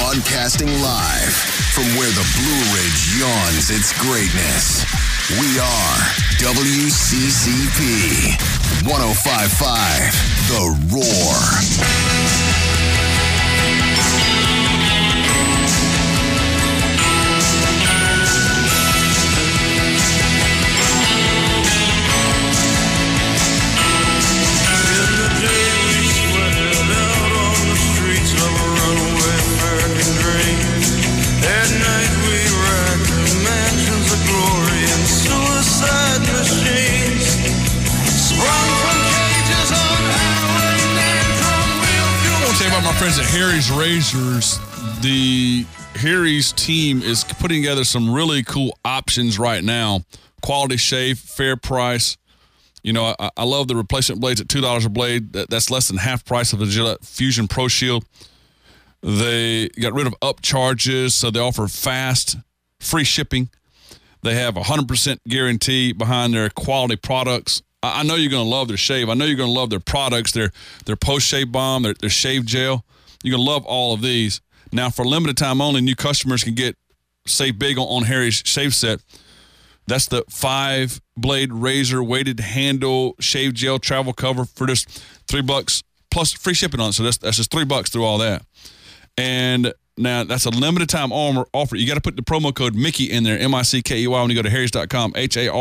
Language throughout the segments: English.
Broadcasting live from where the Blue Ridge yawns its greatness. We are WCCP 105.5 The Roar. My friends at Harry's Razors, the Harry's team is putting together some really cool options right now. Quality shave, fair price. You know, I love the replacement blades at $2 a blade. That's less than half price of the Gillette Fusion Pro Shield. They got rid of upcharges, so they offer fast, free shipping. They have 100% guarantee behind their quality products. I know you're going to love their shave. I know you're going to love their products, their post-shave balm, their shave gel. You're going to love all of these. Now, for a limited time only, new customers can save big on Harry's shave set. That's the 5-blade razor weighted handle shave gel travel cover for just $3 plus free shipping on it. So that's just $3 through all that. And now that's a limited time offer. You got to put the promo code Mickey in there, MICKEY, when you go to harrys.com,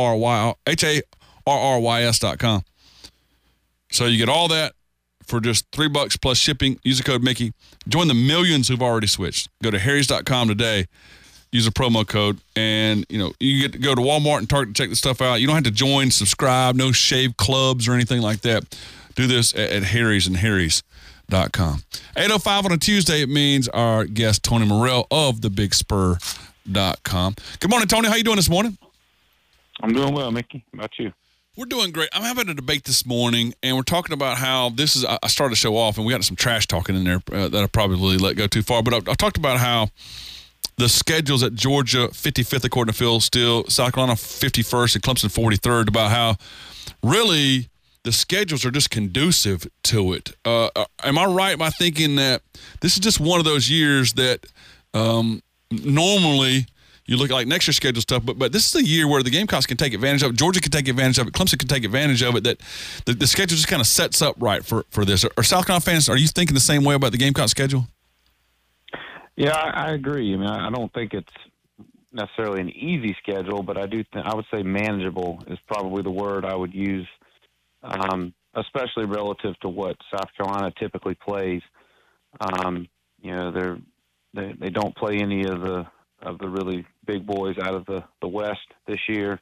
HARRYS.com. So you get all that for just $3 plus shipping. Use the code Mickey. Join the millions who've already switched. Go to harrys.com today. Use a promo code, and you get to go to Walmart and Target to check the stuff out. You don't have to join, subscribe, no shave clubs or anything like that. Do this at Harry's and harrys.com. 8:05 on a Tuesday. It means our guest Tony Morrell of thebigspur.com. Good morning, Tony. How you doing this morning? I'm doing well, Mickey. How about you? We're doing great. I'm having a debate this morning, and we're talking about how this is – I started the show off, and we got some trash talking in there that I probably let go too far. But I talked about how the schedules at Georgia, 55th according to Phil Steele, South Carolina 51st, and Clemson 43rd, about how really the schedules are just conducive to it. Am I right by thinking that this is just one of those years that normally – you look like next year's schedule stuff, but this is a year where the Gamecocks can take advantage of it. Georgia can take advantage of it. Clemson can take advantage of it. That the schedule just kind of sets up right for this. Are South Carolina fans, are you thinking the same way about the Gamecock schedule? Yeah, I agree. I mean, I don't think it's necessarily an easy schedule, but I would say manageable is probably the word I would use, especially relative to what South Carolina typically plays. They don't play any of the really big boys out of the West this year.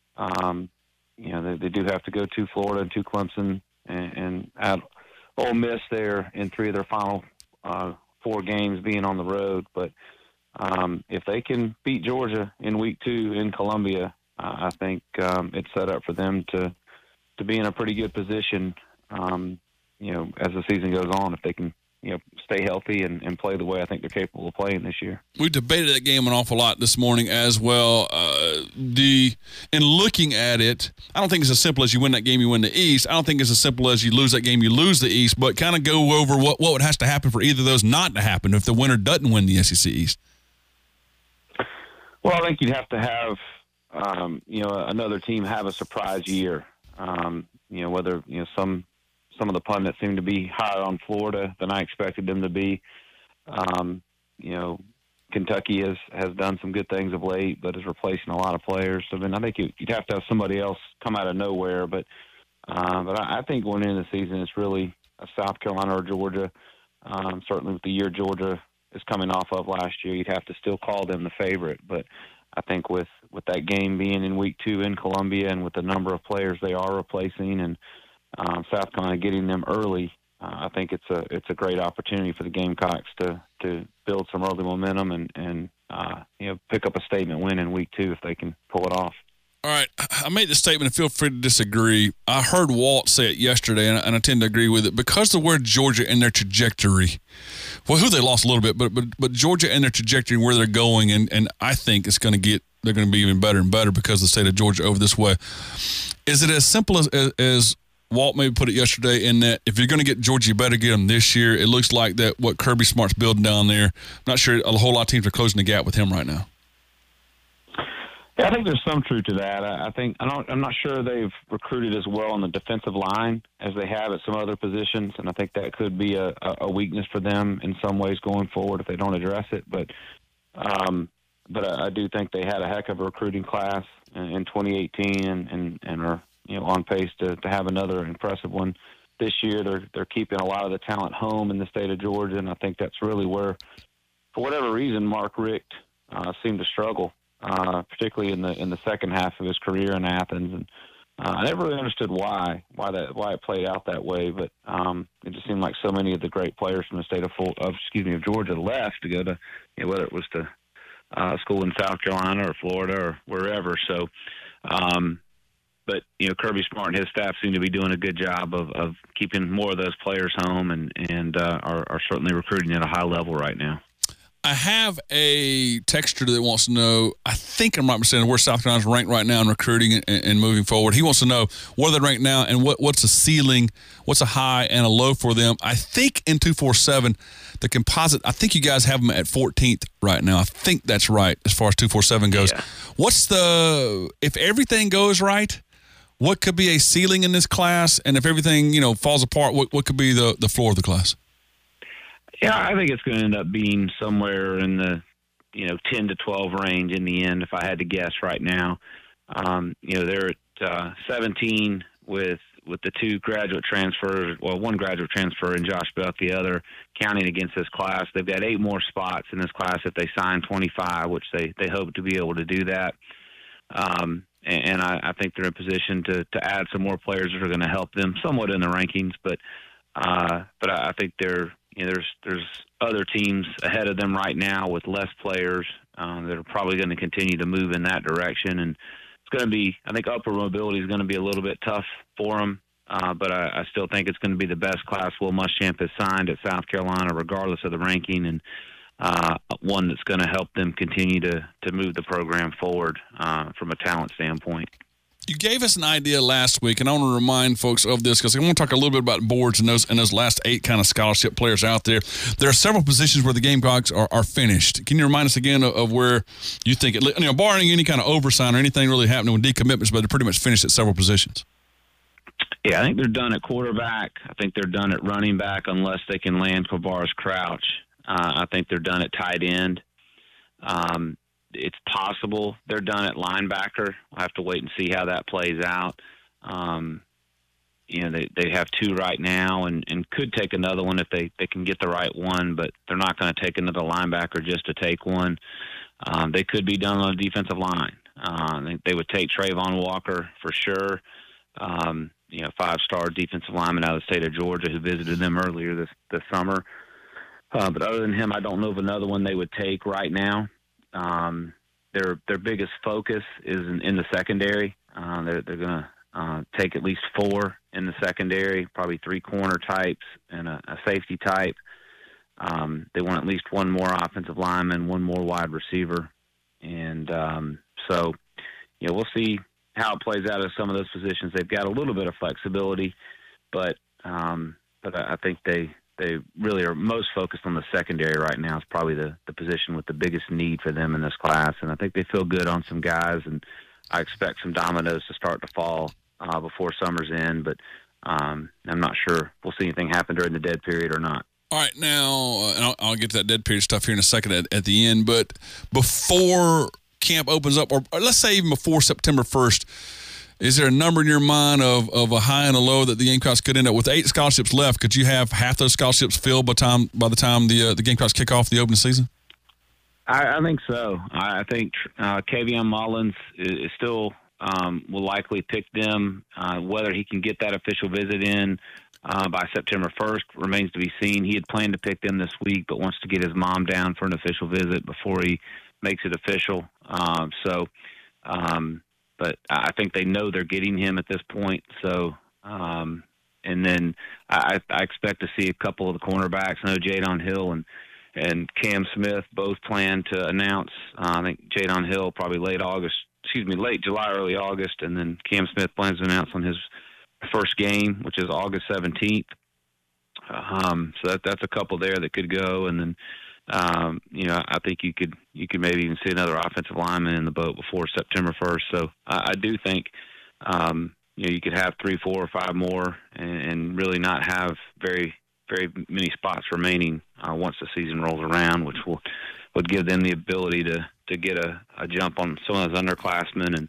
They do have to go to Florida and to Clemson and at Ole Miss there in 3 of their final 4 games being on the road. But if they can beat Georgia in week 2 in Columbia, I think it's set up for them to be in a pretty good position, as the season goes on, if they can stay healthy and play the way I think they're capable of playing this year. We debated that game an awful lot this morning as well. In looking at it, I don't think it's as simple as you win that game, you win the East. I don't think it's as simple as you lose that game, you lose the East, but kind of go over what has to happen for either of those not to happen if the winner doesn't win the SEC East. Well, I think you'd have to have, another team have a surprise year. Whether, some of the pundits seem to be higher on Florida than I expected them to be. Kentucky has done some good things of late, but is replacing a lot of players. So then I think you'd have to have somebody else come out of nowhere. But I think going into the season, it's really a South Carolina or Georgia. Certainly with the year Georgia is coming off of last year, you'd have to still call them the favorite. But I think with that game being in week 2 in Columbia and with the number of players they are replacing and South Carolina getting them early, I think it's a great opportunity for the Gamecocks to build some early momentum and pick up a statement win in week 2 if they can pull it off. All right, I made the statement, and feel free to disagree. I heard Walt say it yesterday, and I tend to agree with it because of where Georgia and their trajectory. Well, who they lost a little bit, but Georgia and their trajectory, where they're going, and I think it's going to get. They're going to be even better and better because of the state of Georgia over this way. Is it as simple as Walt maybe put it yesterday in that if you're going to get Georgia, you better get him this year. It looks like that what Kirby Smart's building down there. I'm not sure a whole lot of teams are closing the gap with him right now. Yeah, I think there's some truth to that. I'm not sure they've recruited as well on the defensive line as they have at some other positions, and I think that could be a weakness for them in some ways going forward if they don't address it. But I do think they had a heck of a recruiting class in 2018 and are on pace to have another impressive one this year. They're keeping a lot of the talent home in the state of Georgia, and I think that's really where, for whatever reason, Mark Richt seemed to struggle. Particularly in the second half of his career in Athens, and I never really understood why it played out that way. But it just seemed like so many of the great players from the state of Georgia left to go to whether it was to school in South Carolina or Florida or wherever. So, but Kirby Smart and his staff seem to be doing a good job of keeping more of those players home, and are certainly recruiting at a high level right now. I have a texter that wants to know, I think I'm right in saying where South Carolina's ranked right now in recruiting and moving forward. He wants to know where they're ranked now and what's a ceiling, what's a high and a low for them. I think in 247, the composite, I think you guys have them at 14th right now. I think that's right as far as 247 goes. Yeah. If everything goes right, what could be a ceiling in this class? And if everything, falls apart, what could be the floor of the class? Yeah, I think it's going to end up being somewhere in the 10 to 12 range in the end, if I had to guess right now. They're at 17 with the two graduate transfers, well, one graduate transfer and Josh Beck, the other, counting against this class. They've got 8 more spots in this class if they sign 25, which they hope to be able to do that. And I think they're in position to add some more players that are going to help them somewhat in the rankings, but I think there's other teams ahead of them right now with less players that are probably going to continue to move in that direction. And it's going to be, I think upper mobility is going to be a little bit tough for them, but I still think it's going to be the best class Will Muschamp has signed at South Carolina, regardless of the ranking, and one that's going to help them continue to move the program forward from a talent standpoint. You gave us an idea last week, and I want to remind folks of this because I want to talk a little bit about boards and those last 8 kind of scholarship players out there. There are several positions where the Gamecocks are finished. Can you remind us again of where you think it, barring any kind of oversight or anything really happening with decommitments, but they're pretty much finished at several positions? Yeah, I think they're done at quarterback. I think they're done at running back unless they can land Quavaris Crouch. I think they're done at tight end. It's possible they're done at linebacker. I'll have to wait and see how that plays out. They have 2 right now and could take another one if they can get the right one, but they're not going to take another linebacker just to take one. They could be done on the defensive line. They would take Trayvon Walker for sure. 5-star defensive lineman out of the state of Georgia who visited them earlier this summer. But other than him, I don't know of another one they would take right now. Their biggest focus is in the secondary. They're going to take at least 4 in the secondary, probably 3 corner types and a safety type. They want at least 1 more offensive lineman, 1 more wide receiver. And so we'll see how it plays out at some of those positions. They've got a little bit of flexibility, but I think they really are most focused on the secondary right now. It's probably the position with the biggest need for them in this class. And I think they feel good on some guys, and I expect some dominoes to start to fall before summer's end. But I'm not sure we'll see anything happen during the dead period or not. All right, now, and I'll get to that dead period stuff here in a second at the end, but before camp opens up, or let's say even before September 1st, is there a number in your mind of a high and a low that the Gamecocks could end up with? 8 scholarships left. Could you have half those scholarships filled by the time the Gamecocks kick off the opening season? I think so. I think Kavion Mullins is still will likely pick them. Whether he can get that official visit in by September 1st remains to be seen. He had planned to pick them this week, but wants to get his mom down for an official visit before he makes it official. But I think they know they're getting him at this point. So, and then I expect to see a couple of the cornerbacks. I know Jadon Hill and Cam Smith both plan to announce. I think Jadon Hill probably late July, early August, and then Cam Smith plans to announce on his first game, which is August 17th. So that's a couple there that could go, and then I think you could maybe even see another offensive lineman in the boat before September 1st. So I do think you could have 3, 4, or 5 more, and really not have very many spots remaining once the season rolls around, which would give them the ability to get a jump on some of those underclassmen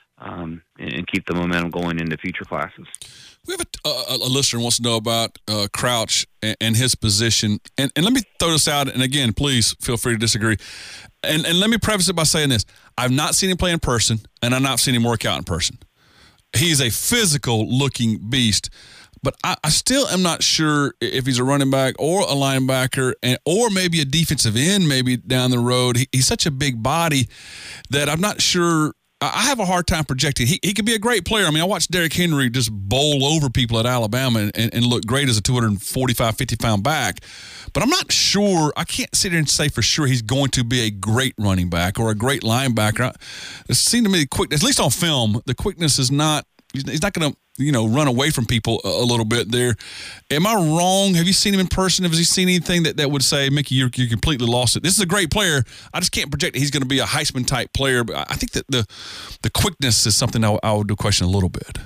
and keep the momentum going into future classes. We have a listener who wants to know about Crouch and his position. And let me throw this out. And, again, please feel free to disagree. And let me preface it by saying this. I've not seen him play in person, and I've not seen him work out in person. He's a physical-looking beast. But I still am not sure if he's a running back or a linebacker or maybe a defensive end maybe down the road. He's such a big body that I'm not sure. I have a hard time projecting. He could be a great player. I mean, I watched Derrick Henry just bowl over people at Alabama and look great as a 245, 50-pound back. But I'm not sure. I can't sit here and say for sure he's going to be a great running back or a great linebacker. It seemed to me quickness, at least on film, the quickness is not – he's not going to – run away from people a little bit there. Am I wrong? Have you seen him in person? Have you seen anything that would say, Mickey, you completely lost it? This is a great player. I just can't project that he's going to be a Heisman-type player. But I think that the quickness is something I would question a little bit.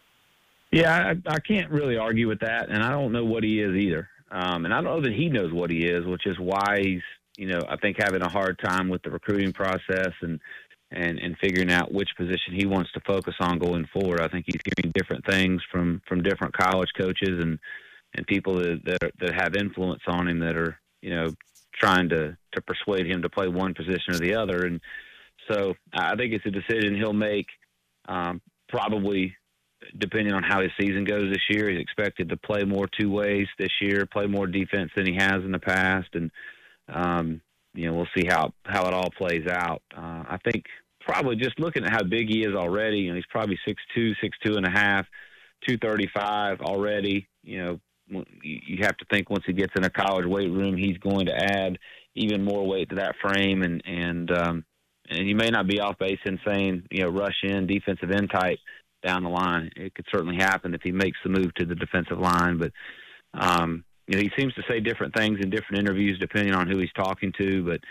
Yeah, I can't really argue with that, and I don't know what he is either. And I don't know that he knows what he is, which is why he's, I think having a hard time with the recruiting process and figuring out which position he wants to focus on going forward. I think he's hearing different things from different college coaches and people that have influence on him that are, trying to persuade him to play one position or the other. And so I think it's a decision he'll make probably depending on how his season goes this year. He's expected to play more two ways this year, play more defense than he has in the past. And, we'll see how it all plays out. I think probably just looking at how big he is already, he's probably 6'2", 6'2.5", 235 already. You have to think once he gets in a college weight room, he's going to add even more weight to that frame. And you may not be off base in saying, rush in defensive end type down the line. It could certainly happen if he makes the move to the defensive line. But, he seems to say different things in different interviews depending on who he's talking to. But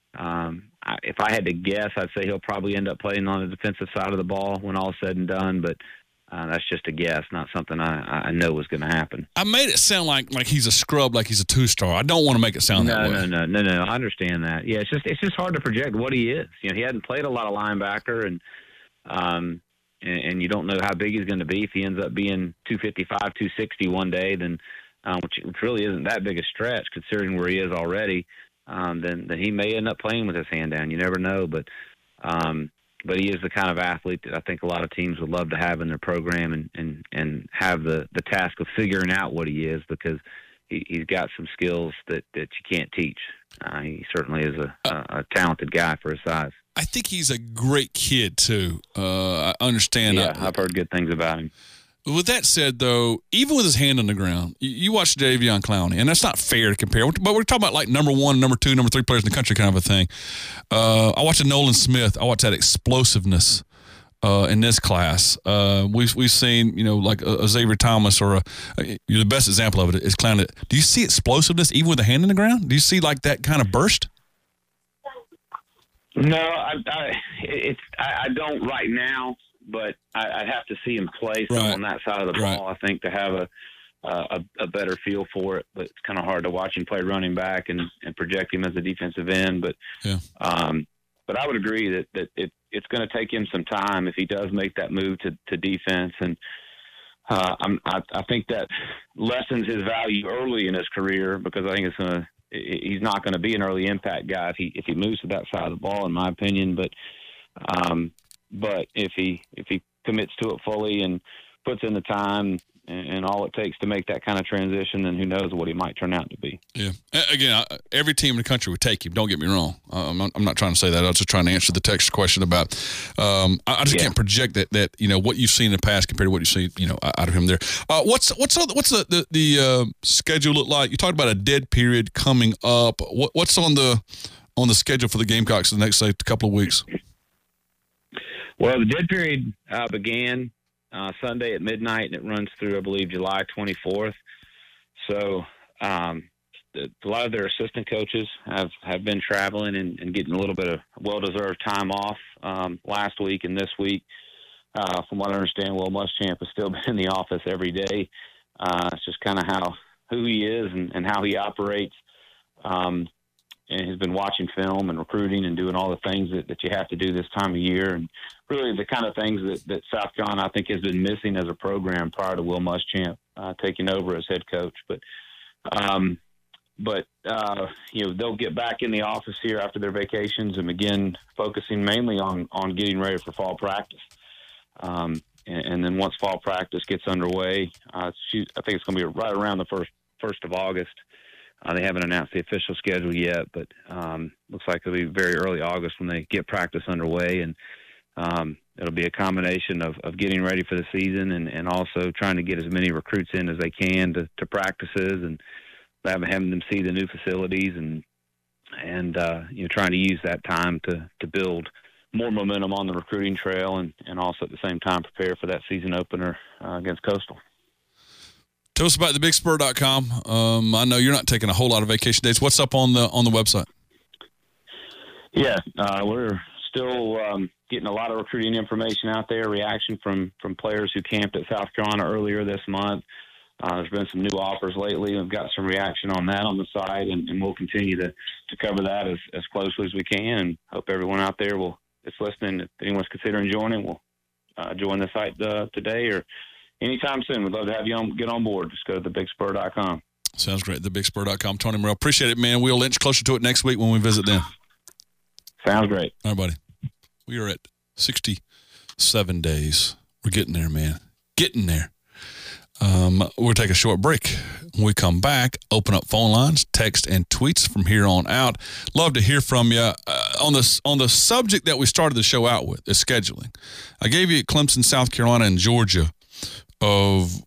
if I had to guess, I'd say he'll probably end up playing on the defensive side of the ball when all's said and done. But that's just a guess, not something I know is going to happen. I made it sound like he's a scrub, like he's a two-star. I don't want to make it sound that way. No. I understand that. Yeah, it's just hard to project what he is. He hadn't played a lot of linebacker, and you don't know how big he's going to be. If he ends up being 255, 260 one day, then which really isn't that big a stretch considering where he is already, then he may end up playing with his hand down. You never know, but he is the kind of athlete that I think a lot of teams would love to have in their program and have the task of figuring out what he is, because he's got some skills that you can't teach. He certainly is a talented guy for his size. I think he's a great kid, too. I understand. Yeah, I've heard good things about him. With that said, though, even with his hand on the ground, you watch Jadeveon Clowney, and that's not fair to compare. But we're talking about like number 1, number 2, number 3 players in the country kind of a thing. I watched Nolan Smith. I watched that explosiveness in this class. We've seen, like a Xavier Thomas or the best example of it is Clowney. Do you see explosiveness even with a hand on the ground? Do you see like that kind of burst? No, I don't right now. But I'd have to see him play on that side of the ball, I think, to have a better feel for it. But it's kind of hard to watch him play running back and project him as a defensive end. But but I would agree that it's going to take him some time if he does make that move to defense. And I think that lessens his value early in his career, because I think he's not going to be an early impact guy if he moves to that side of the ball, in my opinion. But if he commits to it fully and puts in the time and all it takes to make that kind of transition, then who knows what he might turn out to be. Yeah. Again, every team in the country would take him. Don't get me wrong. I'm not trying to say that. I was just trying to answer the text question about. I just can't project that what you've seen in the past compared to what you see out of him there. What's the schedule look like? You talked about a dead period coming up. What's on the schedule for the Gamecocks in the next couple of weeks? Well, the dead period began Sunday at midnight, and it runs through, I believe, July 24th. So a lot of their assistant coaches have been traveling and getting a little bit of well-deserved time off last week and this week. From what I understand, Will Muschamp has still been in the office every day. It's just kind of who he is and how he operates. And he's been watching film and recruiting and doing all the things that you have to do this time of year. And really the kind of things that South Carolina, I think, has been missing as a program prior to Will Muschamp taking over as head coach. But they'll get back in the office here after their vacations and begin focusing mainly on getting ready for fall practice. And then once fall practice gets underway, I think it's going to be right around the 1st of August. They haven't announced the official schedule yet, but looks like it'll be very early August when they get practice underway. And it'll be a combination of getting ready for the season and also trying to get as many recruits in as they can to practices and having them see the new facilities and trying to use that time to build more momentum on the recruiting trail and also at the same time prepare for that season opener against Coastal. Tell us about thebigspur.com. I know you're not taking a whole lot of vacation days. What's up on the website? Yeah, we're still getting a lot of recruiting information out there, reaction from players who camped at South Carolina earlier this month. There's been some new offers lately. We've got some reaction on that on the site, and we'll continue to cover that as closely as we can, and hope everyone out there that's listening, if anyone's considering joining, will join the site today or anytime soon. We'd love to have you get on board. Just go to thebigspur.com. Sounds great. Thebigspur.com. Tony Morrell, appreciate it, man. We'll inch closer to it next week when we visit them. Sounds great. All right, buddy. We are at 67 days. We're getting there, man. Getting there. We'll take a short break. When we come back, open up phone lines, text, and tweets from here on out. Love to hear from you. On the subject that we started the show out with, is scheduling. I gave you Clemson, South Carolina, and Georgia of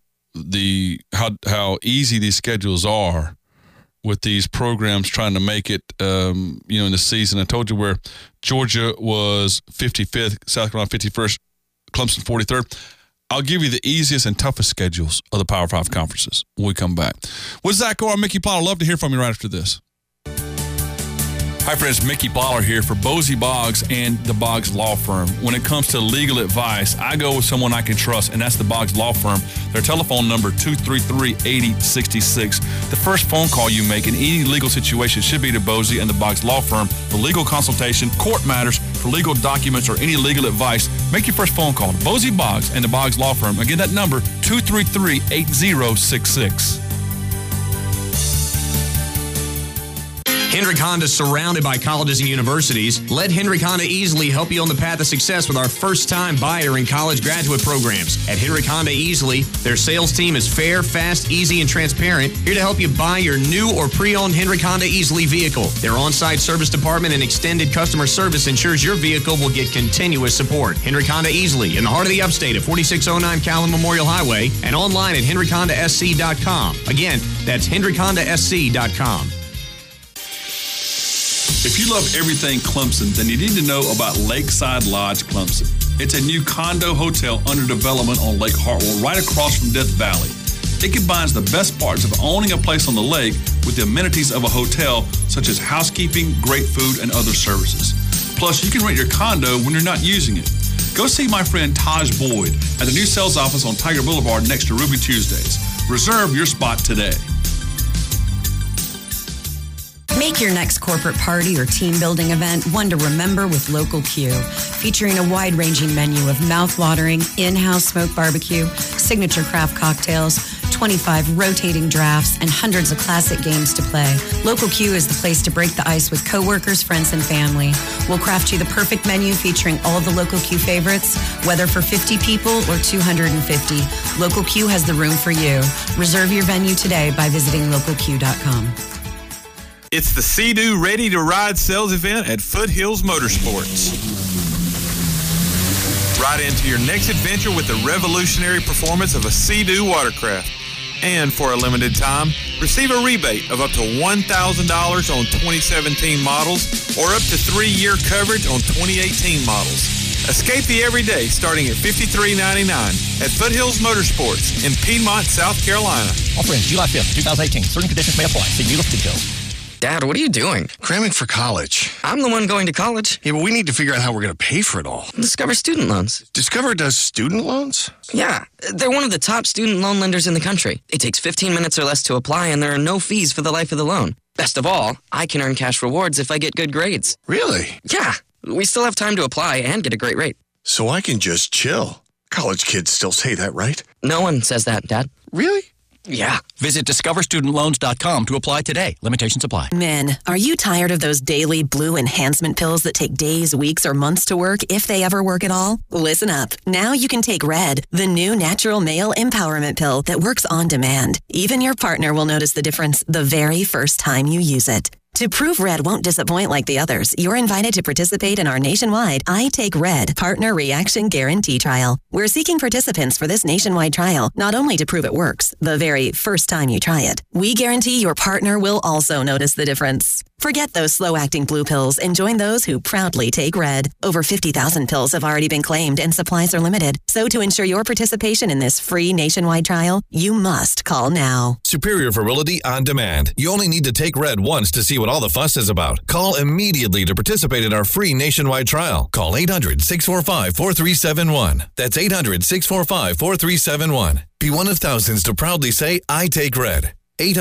how easy these schedules are with these programs trying to make it, in the season. I told you where Georgia was 55th, South Carolina 51st, Clemson 43rd. I'll give you the easiest and toughest schedules of the Power 5 conferences when we come back. With Zach Orr, Mickey Plyler. Love to hear from you right after this. Hi, friends. Mickey Plyler here for Bosie Boggs and the Boggs Law Firm. When it comes to legal advice, I go with someone I can trust, and that's the Boggs Law Firm. Their telephone number, 233-8066. The first phone call you make in any legal situation should be to Bosie and the Boggs Law Firm for legal consultation, court matters, for legal documents, or any legal advice. Make your first phone call to Bosie Boggs and the Boggs Law Firm. Again, that number, 233-8066. Hendrick Honda is surrounded by colleges and universities. Let Hendrick Honda easily help you on the path of success with our first-time buyer and college graduate programs. At Hendrick Honda Easily, their sales team is fair, fast, easy, and transparent, here to help you buy your new or pre-owned Hendrick Honda Easily vehicle. Their on-site service department and extended customer service ensures your vehicle will get continuous support. Hendrick Honda Easily, in the heart of the upstate at 4609 Callan Memorial Highway, and online at HendrickHondaSC.com. Again, that's HendrickHondaSC.com. If you love everything Clemson, then you need to know about Lakeside Lodge Clemson. It's a new condo hotel under development on Lake Hartwell, right across from Death Valley. It combines the best parts of owning a place on the lake with the amenities of a hotel, such as housekeeping, great food, and other services. Plus, you can rent your condo when you're not using it. Go see my friend Taj Boyd at the new sales office on Tiger Boulevard next to Ruby Tuesdays. Reserve your spot today. Make your next corporate party or team-building event one to remember with Local Q, featuring a wide-ranging menu of mouth-watering, in-house smoked barbecue, signature craft cocktails, 25 rotating drafts, and hundreds of classic games to play. Local Q is the place to break the ice with coworkers, friends, and family. We'll craft you the perfect menu featuring all the Local Q favorites, whether for 50 people or 250. Local Q has the room for you. Reserve your venue today by visiting localq.com. It's the Sea-Doo Ready to Ride sales event at Foothills Motorsports. Ride into your next adventure with the revolutionary performance of a Sea-Doo watercraft. And for a limited time, receive a rebate of up to $1,000 on 2017 models or up to 3-year coverage on 2018 models. Escape the everyday starting at $53.99 at Foothills Motorsports in Piedmont, South Carolina. Offer ends July 5th, 2018. Certain conditions may apply. See dealer for details. Dad, what are you doing? Cramming for college. I'm the one going to college. Yeah, but we need to figure out how we're going to pay for it all. Discover Student Loans. Discover does student loans? Yeah, they're one of the top student loan lenders in the country. It takes 15 minutes or less to apply, and there are no fees for the life of the loan. Best of all, I can earn cash rewards if I get good grades. Really? Yeah, we still have time to apply and get a great rate. So I can just chill. College kids still say that, right? No one says that, Dad. Really? Yeah. Visit discoverstudentloans.com to apply today. Limitations apply. Men, are you tired of those daily blue enhancement pills that take days, weeks, or months to work, if they ever work at all? Listen up. Now you can take Red, the new natural male empowerment pill that works on demand. Even your partner will notice the difference the very first time you use it. To prove Red won't disappoint like the others, you're invited to participate in our nationwide I Take Red Partner Reaction Guarantee Trial. We're seeking participants for this nationwide trial, not only to prove it works, the very first time you try it. We guarantee your partner will also notice the difference. Forget those slow-acting blue pills and join those who proudly take Red. Over 50,000 pills have already been claimed and supplies are limited. So to ensure your participation in this free nationwide trial, you must call now. Superior virility on demand. You only need to take Red once to see what all the fuss is about. Call immediately to participate in our free nationwide trial. Call 800-645-4371. That's 800-645-4371. Be one of thousands to proudly say, I take Red.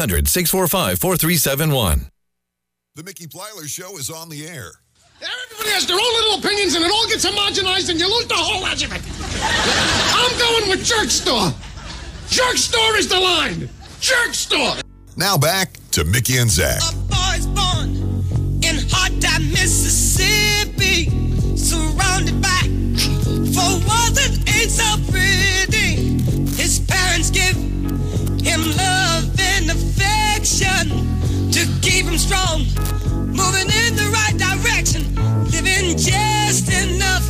800-645-4371. The Mickey Plyler Show is on the air. Everybody has their own little opinions, and it all gets homogenized, and you lose the whole argument. I'm going with Jerk Store. Jerk Store is the line. Jerk Store. Now back to Mickey and Zach. A boy's born in hot time, Mississippi, surrounded by four walls that ain't so pretty. His parents give him love and affection to keep him strong, moving in the right direction, living just enough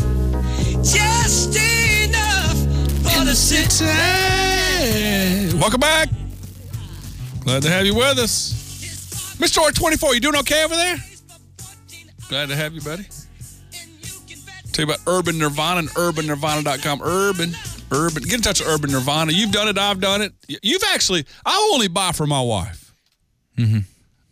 for the city. Welcome back. Glad to have you with us. Mr. R24, you doing okay over there? Glad to have you, buddy. Tell you about Urban Nirvana and urbannirvana.com. Urban. Get in touch with Urban Nirvana. You've done it. I've done it. You've actually, I only buy for my wife. Mm-hmm.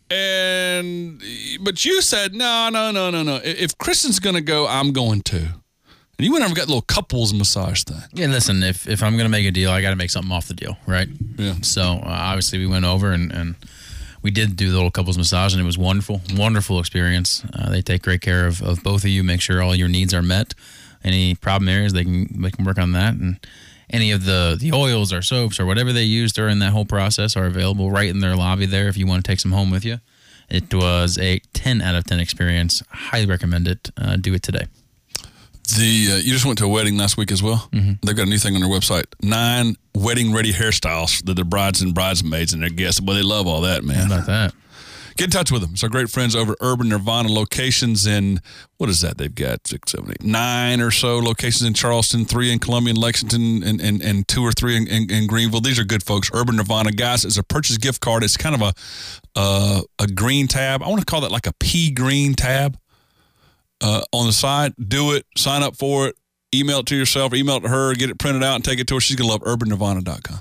But you said, no. If Kristen's going to go, I'm going to. And you went over and got a little couples massage thing. Yeah, listen, if I'm going to make a deal, I got to make something off the deal, right? Yeah. So, obviously, we went over and we did do the little couples massage, and it was wonderful, wonderful experience. They take great care of both of you, make sure all your needs are met. Any problem areas, they can work on that. And any of the oils or soaps or whatever they use during that whole process are available right in their lobby there if you want to take some home with you. It was a 10 out of 10 experience. Highly recommend it. Do it today. You just went to a wedding last week as well. Mm-hmm. They've got a new thing on their website: 9 wedding-ready hairstyles that the brides and bridesmaids and their guests. Boy, they love all that, man. How about that? Get in touch with them. It's our great friends over at Urban Nirvana, locations in, what is that? They've got 6, 7, 8, 9 or so locations in Charleston, 3 in Columbia and Lexington, and 2 or 3 in Greenville. These are good folks. Urban Nirvana, guys, it's a purchase gift card. It's kind of a green tab. I want to call that like a pea green tab on the side. Do it. Sign up for it. Email it to yourself or email it to her. Get it printed out and take it to her. She's going to love urbannirvana.com.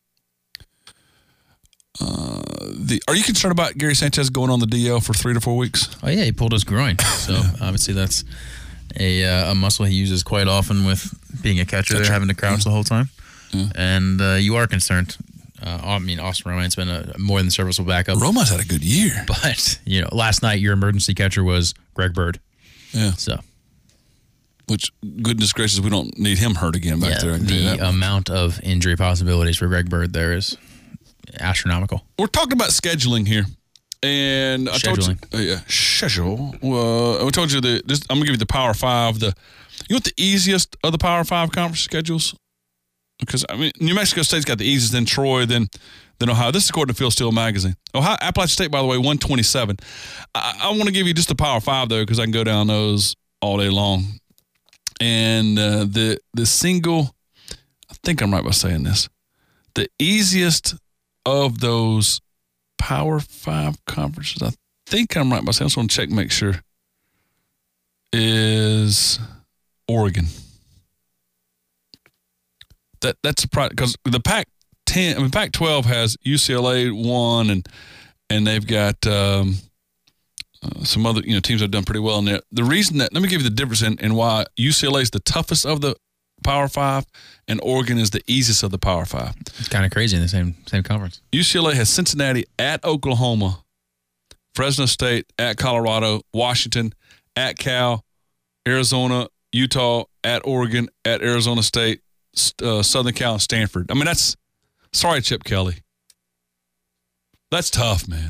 Are you concerned about Gary Sanchez going on the DL for 3 to 4 weeks? Oh, yeah, he pulled his groin. So, obviously, that's a muscle he uses quite often with being a catcher. They're having to crouch the whole time. Yeah. And you are concerned. Austin Roman's been a more than serviceable backup. Roman's had a good year. But, last night your emergency catcher was Greg Bird. Yeah. So. Which, goodness gracious, we don't need him hurt again back there. The amount of injury possibilities for Greg Bird there is astronomical. We're talking about scheduling here. And I told you, schedule. I told you I'm going to give you the Power 5. You want the easiest of the Power 5 conference schedules? Because, New Mexico State's got the easiest, then Troy, then Ohio. This is according to Phil Steele magazine. Appalachian State, by the way, 127. I want to give you just the Power 5, though, because I can go down those all day long. And the single, I think I'm right by saying this, the easiest of those Power 5 conferences, I think I'm right by saying, I just want to check, make sure, is Oregon. That's surprising because the Pac-12 has UCLA 1 and they've got some other teams that have done pretty well in there. The reason let me give you the difference in why UCLA is the toughest of the Power 5 and Oregon is the easiest of the Power 5. It's kind of crazy in the same conference. UCLA has Cincinnati at Oklahoma, Fresno State at Colorado, Washington at Cal, Arizona, Utah at Oregon, at Arizona State, Southern Cal, and Stanford. I mean, sorry, Chip Kelly. That's tough, man.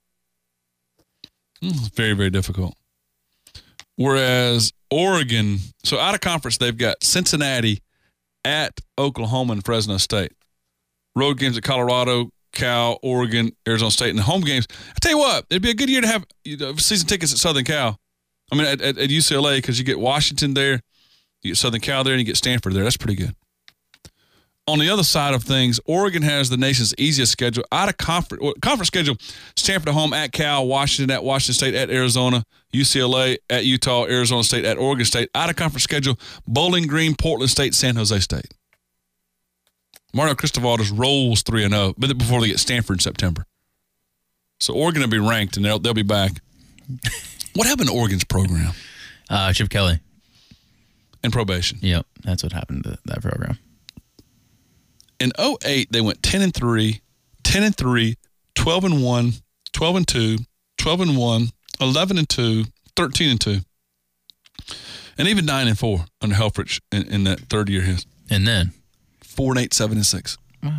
Very, very difficult. Whereas Oregon, so out of conference, they've got Cincinnati at Oklahoma and Fresno State. Road games at Colorado, Cal, Oregon, Arizona State, and the home games. I tell you what, it'd be a good year to have season tickets at Southern Cal. I mean, at UCLA, because you get Washington there, you get Southern Cal there, and you get Stanford there. That's pretty good. On the other side of things, Oregon has the nation's easiest schedule. Out of conference schedule, Stanford at home, at Cal, Washington at Washington State, at Arizona, UCLA at Utah, Arizona State at Oregon State. Out of conference schedule, Bowling Green, Portland State, San Jose State. Mario Cristobal just rolls 3-0, but before they get Stanford in September. So Oregon will be ranked, and they'll be back. What happened to Oregon's program? Chip Kelly. And probation. Yep, that's what happened to that program. In 2008, they went 10-3, 10-3, 12-1, 12-2, 12-1, 11-2, 13-2, and even 9-4 under Helfrich in that third year. His and then 4-8, 7-6. Wow,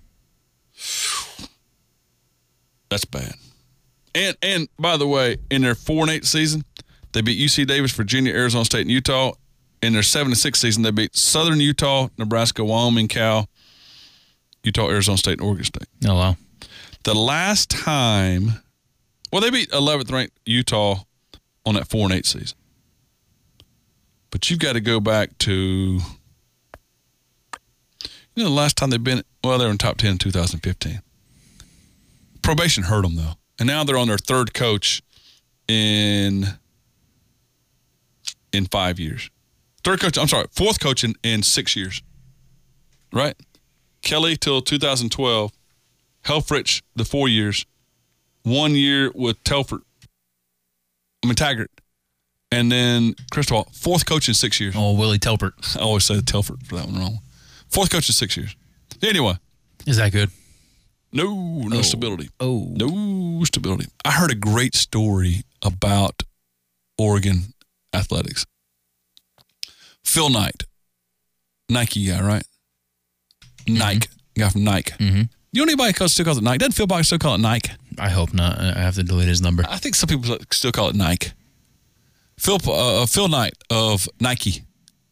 that's bad. And by the way, in their 4-8 season, they beat UC Davis, Virginia, Arizona State, and Utah. In their 7-6 season, they beat Southern Utah, Nebraska, Wyoming, Cal, Utah, Arizona State, and Oregon State. Oh, wow. The last time, they beat 11th ranked Utah on that 4-8 season. But you've got to go back to, the last time they've been, they were in top 10 in 2015. Probation hurt them, though. And now they're on their third coach in 5 years. Fourth coach in 6 years. Right? Kelly till 2012. Helfrich, the 4 years. 1 year with Taggart. And then Cristobal, fourth coach in 6 years. Oh, Willie Telford. I always say Telford for that one wrong. Fourth coach in 6 years. Anyway. Is that good? No stability. Oh. No stability. I heard a great story about Oregon athletics. Phil Knight. Nike guy, right? Nike. Guy from Nike. Mm-hmm. You know anybody still calls it Nike? Doesn't Phil Box still call it Nike? I hope not. I have to delete his number. I think some people still call it Nike. Phil Knight of Nike.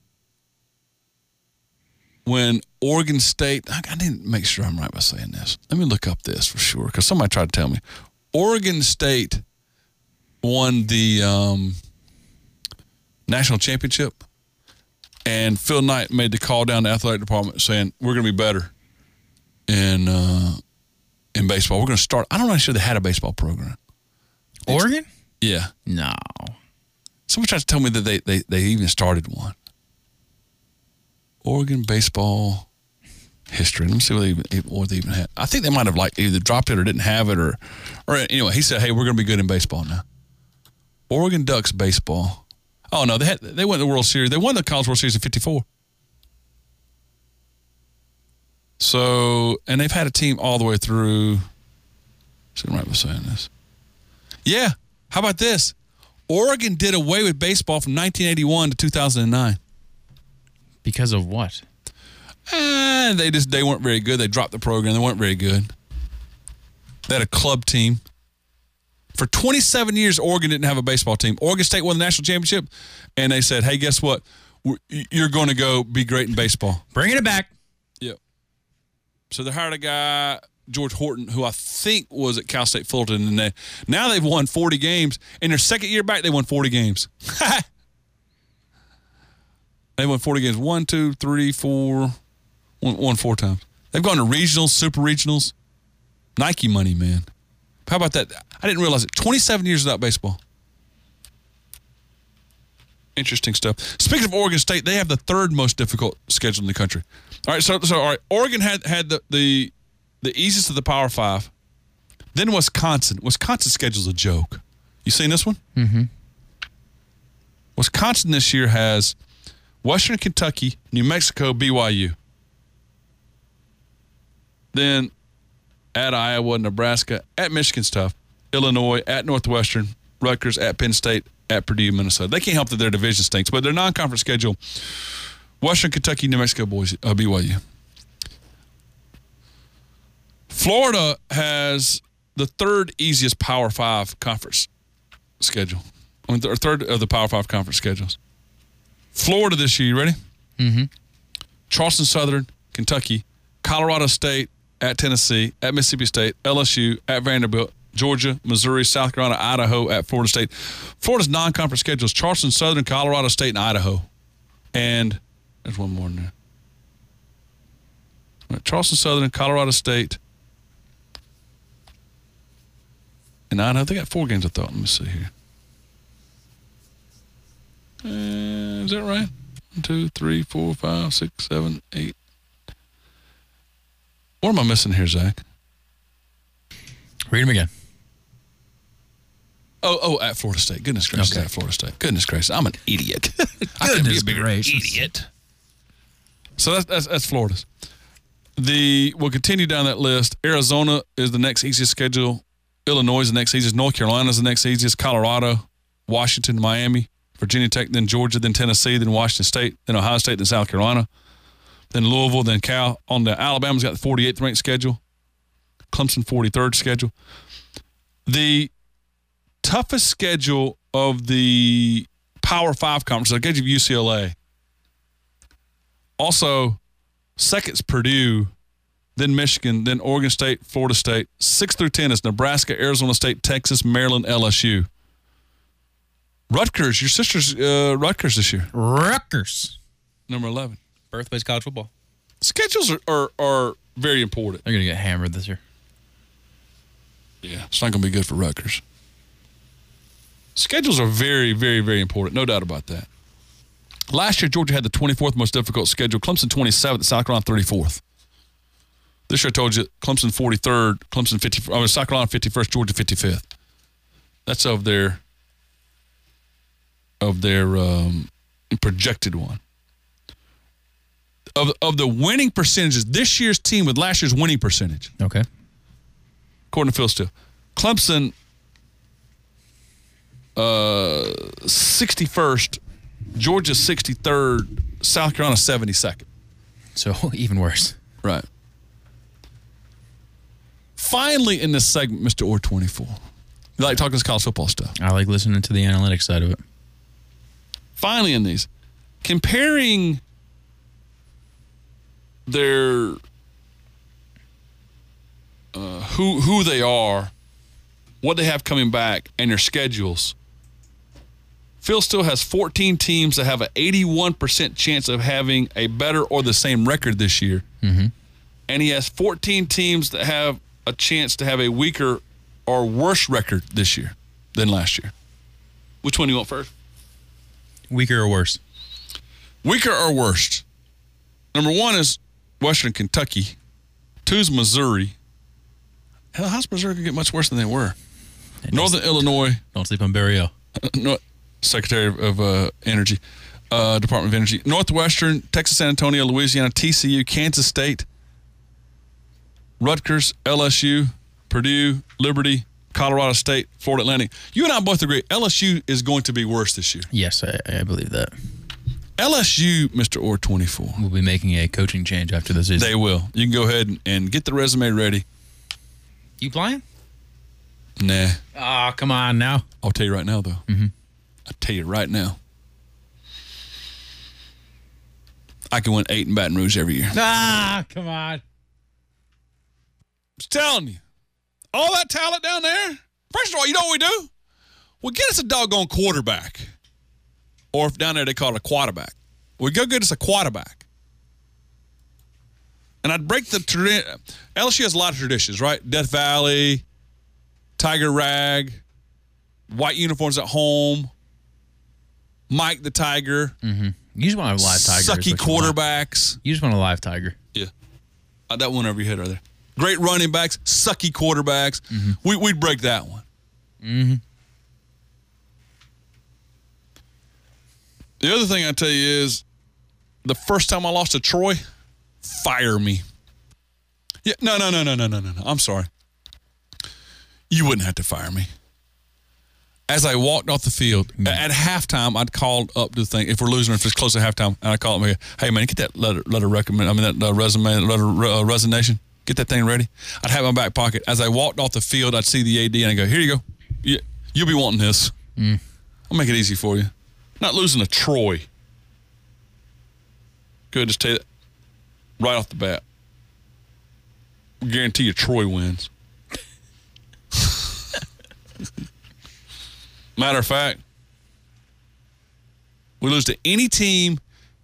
When Oregon State, I didn't make sure I'm right by saying this. Let me look up this for sure, because somebody tried to tell me. Oregon State won the national championship, and Phil Knight made the call down to the athletic department saying, we're going to be better in baseball. We're going to start. I'm not sure they had a baseball program. Oregon? Yeah. No. Someone tried to tell me that they even started one. Oregon baseball history. Let me see what they even had. I think they might have either dropped it or didn't have it or anyway. He said, "Hey, we're going to be good in baseball now." Oregon Ducks baseball. Oh no, they won the World Series. They won the College World Series in '54. So, and they've had a team all the way through. See, I'm right by saying this. Yeah. How about this? Oregon did away with baseball from 1981 to 2009. Because of what? They weren't very good. They dropped the program. They weren't very good. They had a club team. For 27 years, Oregon didn't have a baseball team. Oregon State won the national championship, and they said, hey, guess what? You're going to go be great in baseball. Bringing it back. Yep. So they hired a guy, George Horton, who I think was at Cal State Fulton. And now they've won 40 games. In their second year back, they won 40 games. They won 40 games. 1, 2, 3, 4. Won 4 times. They've gone to regionals, super regionals. Nike money, man. How about that? I didn't realize it. 27 years without baseball. Interesting stuff. Speaking of Oregon State, they have the third most difficult schedule in the country. All right, so all right, Oregon had the easiest of the Power Five. Then Wisconsin. Wisconsin's schedule's a joke. You seen this one? Mm-hmm. Wisconsin this year has Western Kentucky, New Mexico, BYU. Then at Iowa, Nebraska, at Michigan's tough, Illinois, at Northwestern, Rutgers, at Penn State, at Purdue, Minnesota. They can't help that their division stinks, but their non-conference schedule, Western Kentucky, New Mexico, BYU. Florida has the third easiest Power 5 conference schedule. Or third of the Power 5 conference schedules. Florida this year, you ready? Mm-hmm. Charleston Southern, Kentucky, Colorado State, at Tennessee, at Mississippi State, LSU, at Vanderbilt, Georgia, Missouri, South Carolina, Idaho, at Florida State. Florida's non-conference schedule is Charleston Southern, Colorado State, and Idaho. And there's one more in there. Right, Charleston Southern, Colorado State, and Idaho. They got 4 games, I thought. Let me see here. Is that right? 1, 2, 3, 4, 5, 6, 7, 8. What am I missing here, Zach? Read them again. Oh, at Florida State. Goodness gracious, Okay. at Florida State. Goodness gracious, I'm an idiot. I could be a Goodness bigger gracious. idiot. So that's Florida's. We'll continue down that list. Arizona is the next easiest schedule. Illinois is the next easiest. North Carolina is the next easiest. Colorado, Washington, Miami, Virginia Tech, then Georgia, then Tennessee, then Washington State, then Ohio State, then South Carolina, then Louisville, then Cal. On the Alabama's got the 48th ranked schedule. Clemson 43rd schedule. The toughest schedule of the Power 5 conference, I gave you UCLA. Also, second's Purdue, then Michigan, then Oregon State, Florida State. 6 through 10 is Nebraska, Arizona State, Texas, Maryland, LSU. Rutgers, your sister's Rutgers this year. Rutgers. Number 11. Birthplace college football. Schedules are very important. They're going to get hammered this year. Yeah, it's not going to be good for Rutgers. Schedules are very, very, very important. No doubt about that. Last year, Georgia had the 24th most difficult schedule. Clemson 27th, South Carolina 34th. This year, I told you, Clemson 43rd, South Carolina 51st, Georgia 55th. That's of their projected one. Of the winning percentages, this year's team with last year's winning percentage. Okay. According to Phil Steele. Clemson 61st, Georgia 63rd, South Carolina 72nd. So even worse. Right. Finally in this segment, Mr. Orr 24. You like talking this college football stuff? I like listening to the analytics side of it. Finally in these, comparing their who they are, what they have coming back, and their schedules. Phil still has 14 teams that have an 81% chance of having a better or the same record this year. Mm-hmm. And he has 14 teams that have a chance to have a weaker or worse record this year than last year. Which one do you want first? Weaker or worse? Weaker or worse? Number 1 is Western Kentucky. 2 is Missouri. Hell, how's Missouri going to get much worse than they were? Northern Illinois. Don't sleep on Barrio. Secretary of Energy, Department of Energy. Northwestern, Texas San Antonio, Louisiana, TCU, Kansas State, Rutgers, LSU, Purdue, Liberty, Colorado State, Florida Atlantic. You and I both agree LSU is going to be worse this year. Yes, I believe that. LSU, Mr. Orr 24. We'll be making a coaching change after the season. They will. You can go ahead and get the resume ready. You playing? Nah. Oh, come on now. I'll tell you right now, though. Mm-hmm. I'll tell you right now. I can win 8 in Baton Rouge every year. Ah, come on. I'm just telling you. All that talent down there. First of all, you know what we do? We get us a doggone quarterback. Or if down there they call it a quarterback. We go get us a quarterback. And I'd break the tradition. LSU has a lot of traditions, right? Death Valley, Tiger Rag, white uniforms at home, Mike the Tiger. Mm-hmm. You just want a live tiger. Sucky quarterbacks. You just want a live tiger. Yeah. That one over your head right there. Great running backs, sucky quarterbacks. Mm-hmm. We'd break that one. Mm-hmm. The other thing I tell you is, the first time I lost to Troy, fire me. Yeah, no. I'm sorry. You wouldn't have to fire me. As I walked off the field, at halftime, I'd called up to the thing, if we're losing or if it's close to halftime, and I called him, hey, man, get that resignation. Get that thing ready. I'd have it in my back pocket. As I walked off the field, I'd see the AD, and I'd go, here you go. You'll be wanting this. I'll make it easy for you. Not losing to Troy. Good, just tell you that right off the bat. I guarantee you Troy wins. Matter of fact, we lose to any team,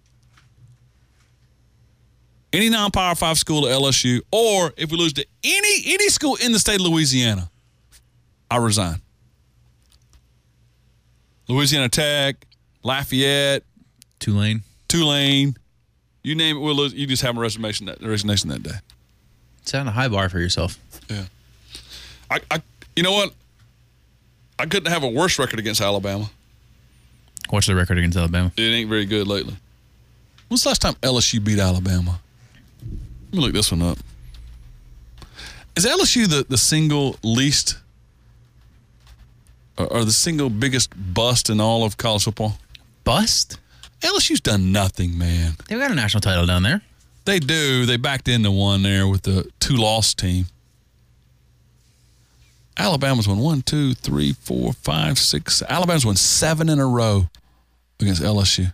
any non-Power 5 school at LSU, or if we lose to any school in the state of Louisiana, I resign. Louisiana Tech, Lafayette, Tulane. You name it, we'll lose. You just have a resignation that day. Set a high bar for yourself. Yeah. You know what? I couldn't have a worse record against Alabama. What's the record against Alabama? It ain't very good lately. When's the last time LSU beat Alabama? Let me look this one up. Is LSU the single least or the single biggest bust in all of college football? Bust? LSU's done nothing, man. They've got a national title down there. They do. They backed into one there with the 2-loss team. Alabama's won 1, 2, 3, 4, 5, 6. Alabama's won 7 in a row against LSU.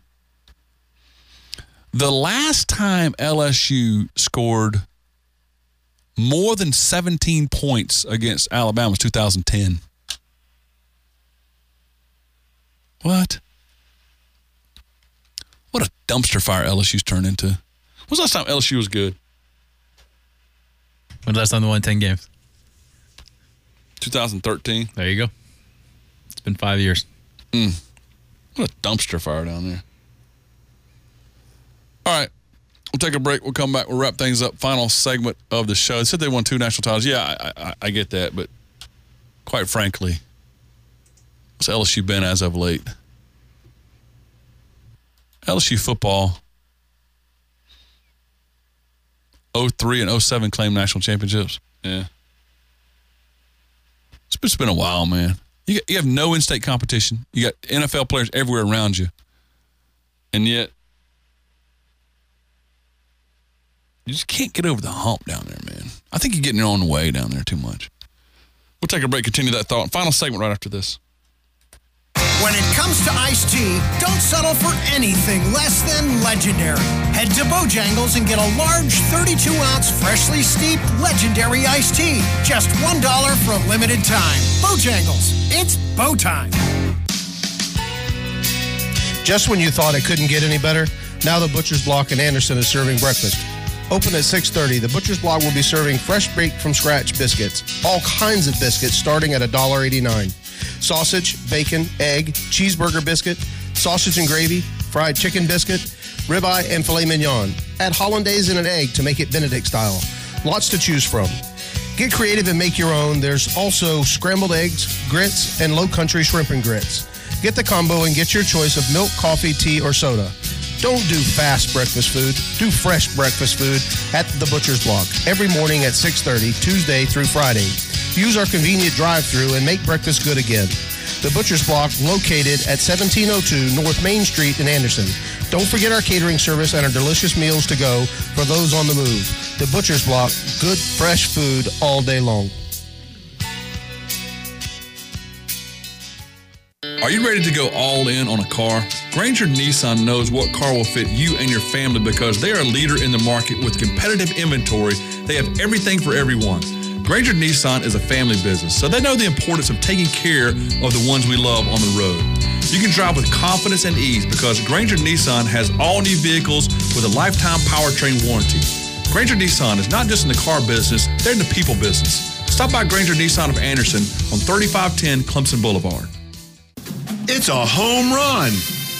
The last time LSU scored more than 17 points against Alabama was 2010. What? What a dumpster fire LSU's turned into. When's the last time LSU was good? When's the last time they won 10 games? 2013. There you go. It's been 5 years. What a dumpster fire down there. All right. We'll take a break. We'll come back. We'll wrap things up. Final segment of the show. They said they won 2 national titles. Yeah, I get that. But quite frankly, what's LSU been as of late? LSU football, 03 and 07 claimed national championships. Yeah. It's been a while, man. You have no in-state competition. You got NFL players everywhere around you. And yet, you just can't get over the hump down there, man. I think you're getting your own way down there too much. We'll take a break, continue that thought. Final segment right after this. When it comes to iced tea, don't settle for anything less than legendary. Head to Bojangles and get a large 32-ounce freshly steeped legendary iced tea. Just $1 for a limited time. Bojangles, it's Bo time. Just when you thought it couldn't get any better, now the Butcher's Block in Anderson is serving breakfast. Open at 6:30, the Butcher's Block will be serving fresh baked from scratch biscuits. All kinds of biscuits starting at $1.89. Sausage, bacon, egg, cheeseburger biscuit, sausage and gravy, fried chicken biscuit, ribeye, and filet mignon. Add hollandaise and an egg to make it Benedict style. Lots to choose from. Get creative and make your own. There's also scrambled eggs, grits, and low country shrimp and grits. Get the combo and get your choice of milk, coffee, tea, or soda. Don't do fast breakfast food. Do fresh breakfast food at the Butcher's Block every morning at 6:30, Tuesday through Friday. Use our convenient drive-thru and make breakfast good again. The Butcher's Block, located at 1702 North Main Street in Anderson. Don't forget our catering service and our delicious meals to go for those on the move. The Butcher's Block, good, fresh food all day long. Are you ready to go all in on a car? Granger Nissan knows what car will fit you and your family because they are a leader in the market with competitive inventory. They have everything for everyone. Granger Nissan is a family business, so they know the importance of taking care of the ones we love on the road. You can drive with confidence and ease because Granger Nissan has all new vehicles with a lifetime powertrain warranty. Granger Nissan is not just in the car business, they're in the people business. Stop by Granger Nissan of Anderson on 3510 Clemson Boulevard. It's a home run.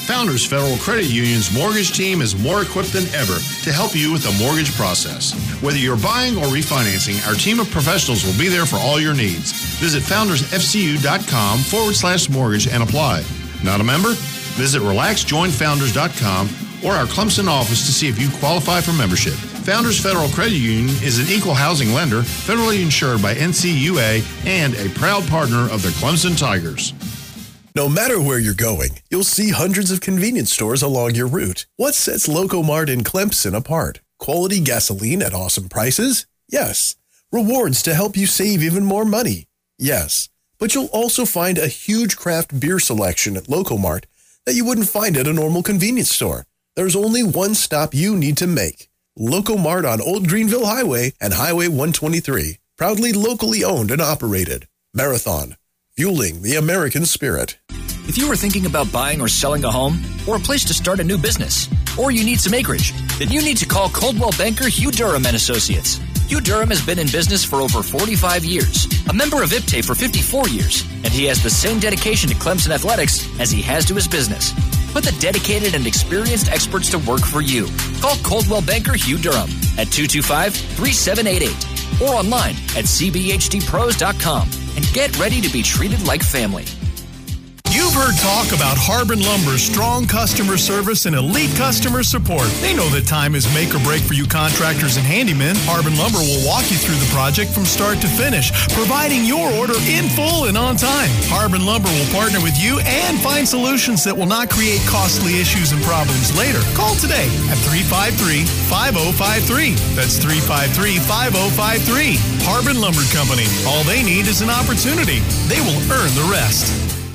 Founders Federal Credit Union's mortgage team is more equipped than ever to help you with the mortgage process. Whether you're buying or refinancing, our team of professionals will be there for all your needs. Visit foundersfcu.com/mortgage and apply. Not a member? Visit relaxjoinfounders.com or our Clemson office to see if you qualify for membership. Founders Federal Credit Union is an equal housing lender, federally insured by NCUA, and a proud partner of the Clemson Tigers. No matter where you're going, you'll see hundreds of convenience stores along your route. What sets Locomart in Clemson apart? Quality gasoline at awesome prices? Yes. Rewards to help you save even more money? Yes. But you'll also find a huge craft beer selection at Locomart that you wouldn't find at a normal convenience store. There's only one stop you need to make. Locomart on Old Greenville Highway and Highway 123. Proudly locally owned and operated. Marathon. Fueling the American spirit. If you are thinking about buying or selling a home, or a place to start a new business, or you need some acreage, then you need to call Coldwell Banker Hugh Durham & Associates. Hugh Durham has been in business for over 45 years, a member of IPTE for 54 years, and he has the same dedication to Clemson athletics as he has to his business. Put the dedicated and experienced experts to work for you. Call Coldwell Banker Hugh Durham at 225-3788 or online at cbhdpros.com. And get ready to be treated like family. You've heard talk about Harbin Lumber's strong customer service and elite customer support. They know that time is make or break for you contractors and handymen. Harbin Lumber will walk you through the project from start to finish, providing your order in full and on time. Harbin Lumber will partner with you and find solutions that will not create costly issues and problems later. Call today at 353-5053. That's 353-5053. Harbin Lumber Company. All they need is an opportunity. They will earn the rest.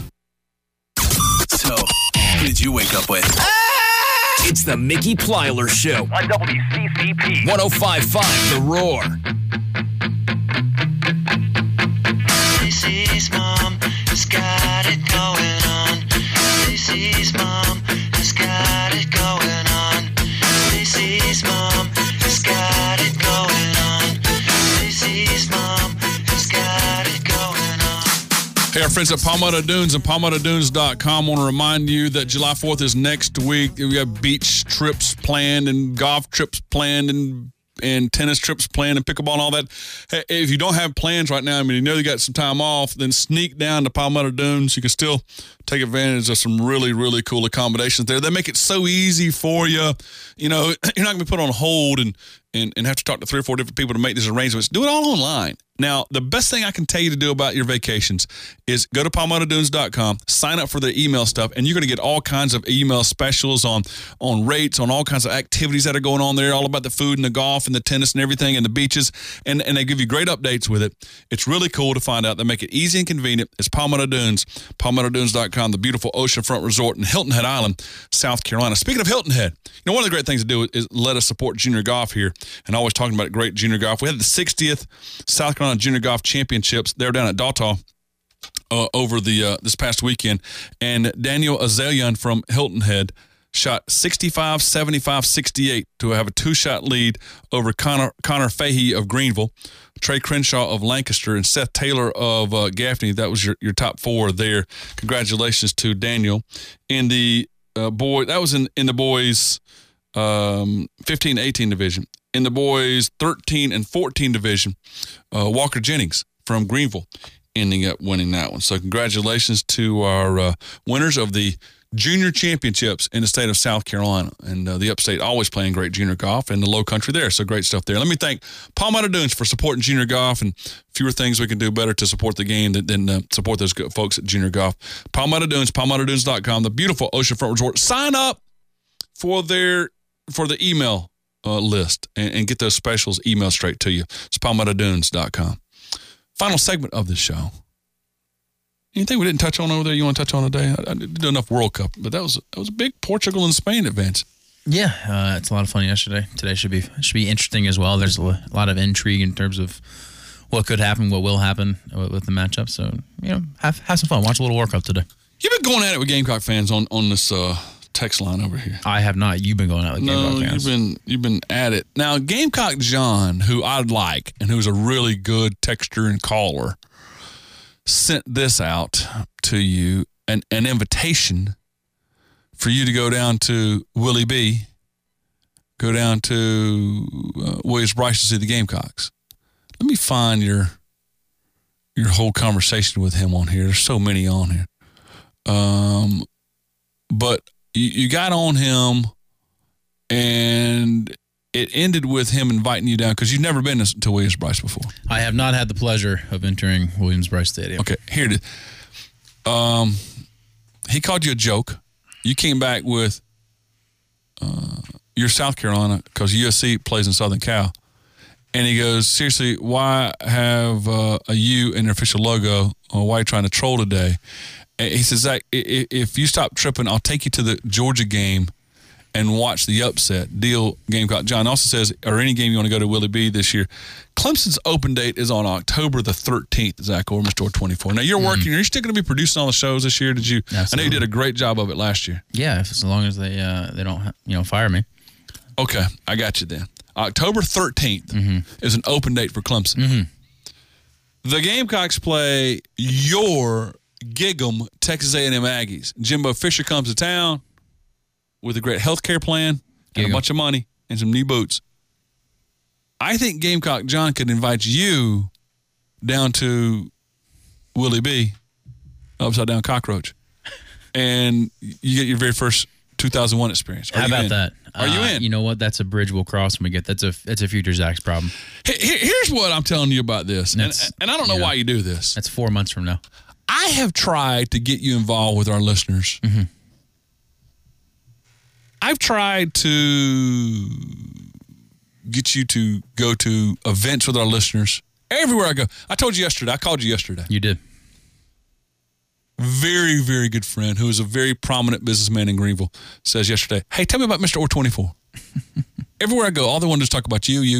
So, who did you wake up with? It's the Mickey Plyler Show on WCCP 105.5 The Roar. Stacy's mom has got it going on. Stacy's mom has got it going on. Stacy's mom has got it going on. Stacy's mom has got it going on. Hey, our friends at Palmetto Dunes and PalmettoDunes.com want to remind you that July 4th is next week. We have beach trips planned and golf trips planned and tennis trips planned and pickleball and all that. Hey, if you don't have plans right now, I mean, you know you got some time off, then sneak down to Palmetto Dunes. You can still take advantage of some really, really cool accommodations there. They make it so easy for you. You know, you're not going to be put on hold and have to talk to 3 or 4 different people to make these arrangements. Do it all online. Now, the best thing I can tell you to do about your vacations is go to PalmettoDunes.com, sign up for their email stuff, and you're going to get all kinds of email specials on rates, on all kinds of activities that are going on there, all about the food and the golf and the tennis and everything and the beaches, and they give you great updates with it. It's really cool to find out. They make it easy and convenient. It's Palmetto Dunes, PalmettoDunes.com, the beautiful oceanfront resort in Hilton Head Island, South Carolina. Speaking of Hilton Head, you know, one of the great things to do is let us support junior golf here, and always talking about great junior golf. We had the 60th South Carolina Junior Golf Championships. They're down at Dautaw over the this past weekend, and Daniel Azalian from Hilton Head shot 65, 75, 68 to have a 2-shot lead over Connor Fahey of Greenville, Trey Crenshaw of Lancaster, and Seth Taylor of Gaffney. That was your top 4 there. Congratulations to Daniel. In the that was in the boys 15-18 division. In the boys 13 and 14 division, Walker Jennings from Greenville ending up winning that one. So congratulations to our winners of the junior championships in the state of South Carolina. And the upstate always playing great junior golf, and the low country there. So great stuff there. Let me thank Palmetto Dunes for supporting junior golf, and fewer things we can do better to support the game than support those good folks at junior golf. Palmetto Dunes, PalmettoDunes.com, the beautiful oceanfront resort. Sign up for the email list and get those specials emailed straight to you. It's PalmettoDunes.com. Final segment of this show. Anything we didn't touch on over there you want to touch on today? I didn't do enough World Cup, but that was a big Portugal and Spain advance. Yeah, it's a lot of fun yesterday. Today should be interesting as well. There's a lot of intrigue in terms of what could happen, what will happen with the matchup. So, you know, have some fun. Watch a little World Cup today. You've been going at it with Gamecock fans on this text line over here. I have not. You've been going out with Gamecock fans. You've been at it. Now, Gamecock John, who I'd like and who's a really good texter and caller, sent this out to you, an invitation for you to go down to Willie B, go down to Williams-Brice to see the Gamecocks. Let me find your whole conversation with him on here. There's so many on here. But you got on him, and it ended with him inviting you down because you've never been to Williams-Brice before. I have not had the pleasure of entering Williams-Brice Stadium. Okay, here it is. He called you a joke. You came back with you're South Carolina because USC plays in Southern Cal. And he goes, seriously, why have a U in their official logo? Or why are you trying to troll today? And he says, Zach, if you stop tripping, I'll take you to the Georgia game and watch the upset. Deal, Gamecock. John also says, or any game you want to go to Willie B this year. Clemson's open date is on October the 13th, Zach Orr, Store 24. Now, you're working. Are you still going to be producing all the shows this year? Absolutely. I know you did a great job of it last year. Yeah, as long as they don't fire me. Okay, I got you then. October 13th is an open date for Clemson. The Gamecocks play your Gig'em Texas A&M Aggies. Jimbo Fisher comes to town with a great health care plan and a bunch of money and some new boots. I think Gamecock John could invite you down to Willie B, Upside Down Cockroach, and you get your very first 2001 experience. How about that? Are you in? You know what? That's a bridge we'll cross when we get. That's a future Zach's problem. Here's what I'm telling you about this, and I don't know why you do this. That's 4 months from now. I have tried to get you involved with our listeners. I've tried to get you to go to events with our listeners everywhere I go. I told you yesterday. I called you yesterday. You did. Very, very good friend who is a very prominent businessman in Greenville says yesterday, hey, tell me about Mr. Orr 24. Everywhere I go, all they want to do is talk about you.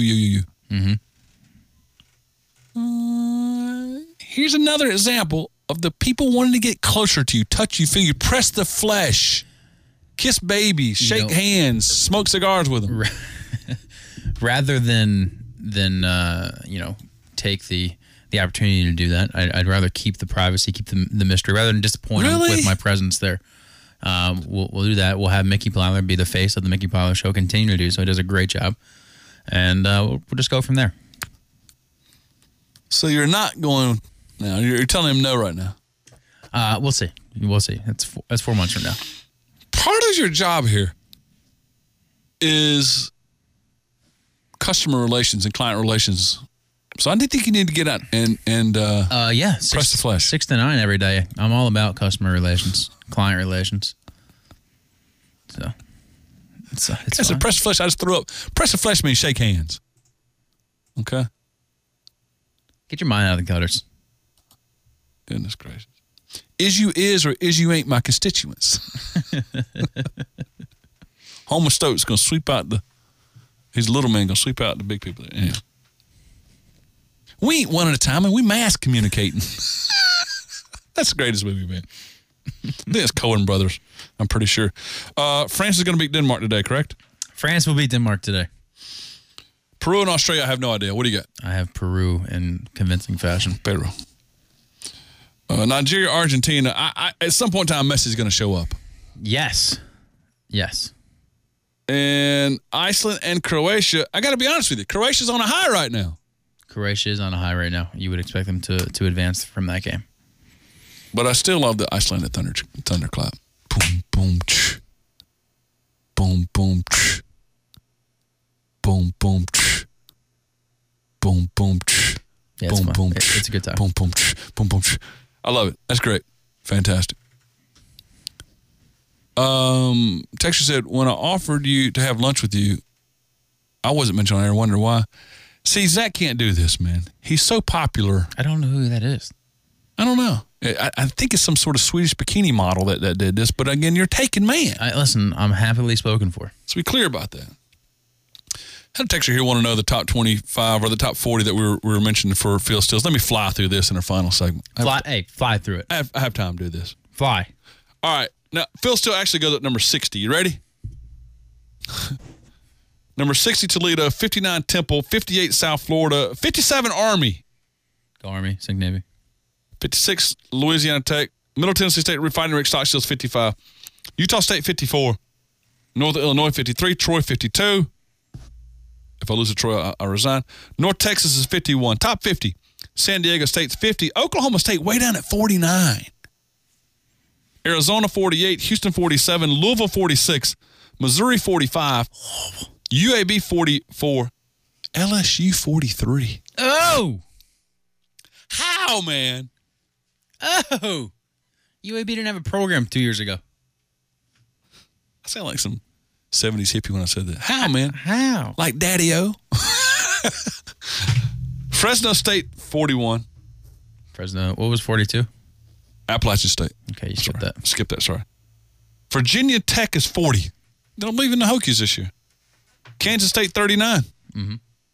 Here's another example of the people wanting to get closer to you, touch you, feel you, press the flesh, kiss babies, shake hands, smoke cigars with them. Rather than take the opportunity to do that, I'd rather keep the privacy, keep the mystery, rather than disappoint them with my presence there. We'll do that. We'll have Mickey Plyler be the face of the Mickey Plyler Show, continue to do so. He does a great job. And we'll just go from there. So you're not going now. You're telling him no right now. We'll see. That's 4 months from now. Part of your job here is customer relations and client relations. So I think you need to get out and press the flesh. 6 to 9 every day. I'm all about customer relations, client relations. So it's press the flesh. I just threw up. Press the flesh means shake hands. Okay. Get your mind out of the gutters. Goodness gracious. Is or is you ain't my constituents. Homer Stokes going to sweep out he's a little man going to sweep out the big people. Yeah. We ain't one at a time, and we mass communicating. That's the greatest movie, man. I think it's Coen Brothers, I'm pretty sure. France is going to beat Denmark today, correct? France will beat Denmark today. Peru and Australia, I have no idea. What do you got? I have Peru in convincing fashion. Peru. Nigeria, Argentina. I at some point in time, Messi's going to show up. Yes. And Iceland and Croatia. I got to be honest with you. Croatia's on a high right now. Croatia is on a high right now. You would expect them to advance from that game. But I still love the Icelandic thunderclap. Boom, boom, ch. Boom, boom, ch. Boom, boom, ch. Boom, boom, ch. Yeah, it's fun. It's a good time. Boom, boom, ch. Boom, boom, ch. I love it. That's great. Fantastic. Texas said, when I offered you to have lunch with you, I wasn't mentioned on air. I wonder why. See, Zach can't do this, man. He's so popular. I don't know who that is. I don't know. I think it's some sort of Swedish bikini model that did this. But again, you're taken man. Listen, I'm happily spoken for. Let's be clear about that. I had a texter here want to know the top 25 or the top 40 that we were mentioning for Phil Steele. Let me fly through this in our final segment. Fly through it. I have time to do this. Fly. All right. Now, Phil Steele actually goes at number 60. You ready? Number 60, Toledo. 59, Temple. 58, South Florida. 57, Army. Go Army. Sig Navy. 56, Louisiana Tech. Middle Tennessee State Refinery. Rick Stockstill's 55. Utah State 54. Northern Illinois 53. Troy 52. If I lose to Troy, I resign. North Texas is 51. Top 50. San Diego State's 50. Oklahoma State way down at 49. Arizona 48. Houston 47. Louisville 46. Missouri 45. UAB 44. LSU 43. Oh! How, man? Oh! UAB didn't have a program 2 years ago. I sound like some 70s hippie when I said that. How, man? How? Like Daddy-O? Fresno State 41. Fresno, what was 42? Appalachian State. Okay, you skipped that. Skip that, sorry. Virginia Tech is 40. They don't believe in the Hokies this year. Kansas State 39. Mm-hmm.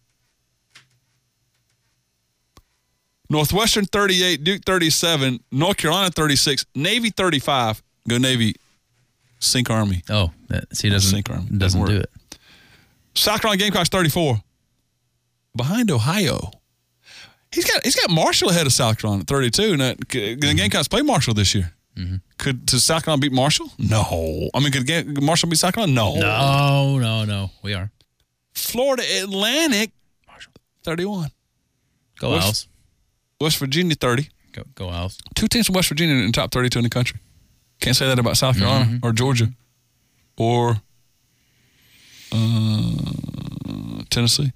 Northwestern 38, Duke 37, North Carolina 36, Navy 35. Go Navy, sink Army. Oh, he doesn't sink Army. Doesn't do it. South Carolina Gamecocks 34. Behind Ohio. He's got Marshall ahead of South Carolina at 32. Now, the Gamecocks play Marshall this year. Mm-hmm. Could South Carolina beat Marshall? No. I mean, could Marshall beat South Carolina? No. No. We are. Florida Atlantic 31. Go Owls. West Virginia 30. Go Owls. 2 teams from West Virginia in the top 32 in the country. Can't say that about South Carolina or Georgia or Tennessee.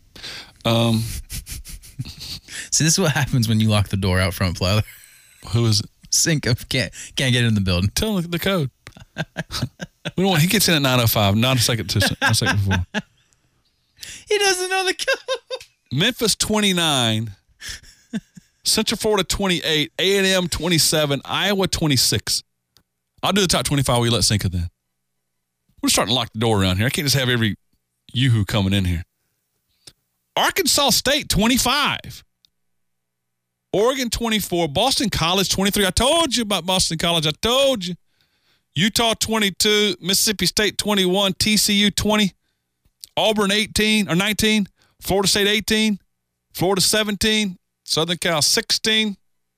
See, this is what happens when you lock the door out front, Plyler. Who is it? Sink can't get in the building. Tell him the code. We don't want. He gets in at 9:05, not a second before. He doesn't know the code. Memphis 29, Central Florida 28, A&M 27, Iowa 26. I'll do the top 25. We let Cinca then. We're starting to lock the door around here. I can't just have every yoo-hoo coming in here. Arkansas State 25. Oregon 24. Boston College 23. I told you about Boston College. I told you. Utah 22. Mississippi State 21. TCU 20. Auburn 18 or 19. Florida State 18. Florida 17. Southern Cal 16.